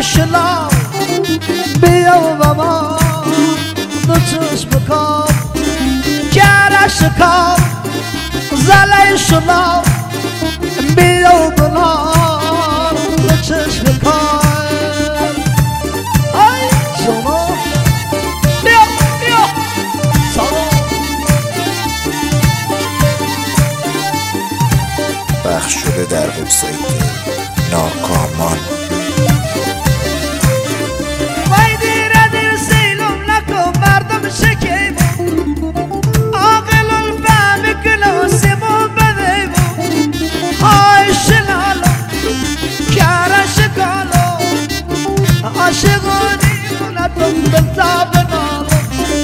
شلا بیا و ما دو چشم کام کره شکام زله شلا بیا و بنار دو چشم کام ای شما بیا بیا سلام پخش شده در وبسایت ناکامان. وای دیره دیر سیلم نکن مردم شکیمون عاقل الفهم کلاسیمون بدیمون های شلالو کره شکالو عاشقانیمون اتم دلتا بنالو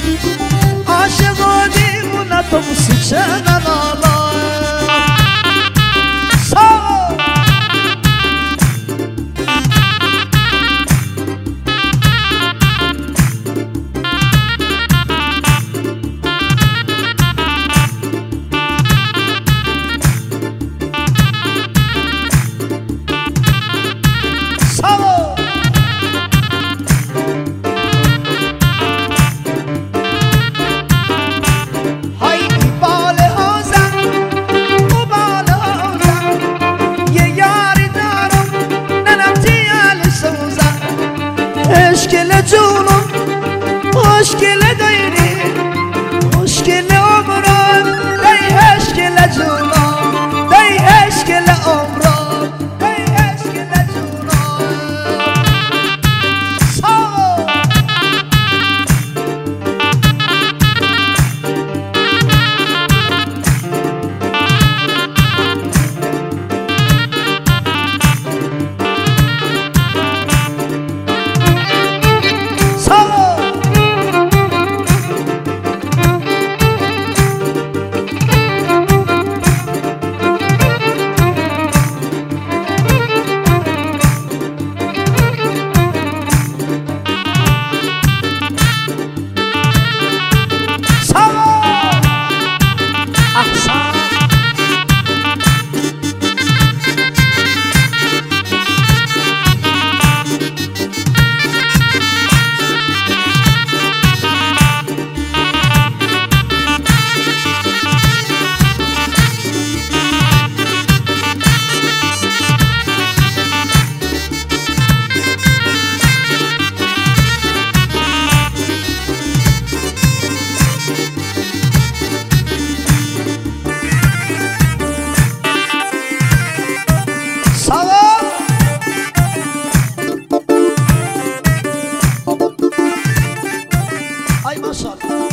عاشقانیمون اتم سیچه ننالو مشکل جونم مشکل دایری مشکل عمرم دی مشکل جونم دی مشکل عمرم دی مشکل جونم Ay maşallah.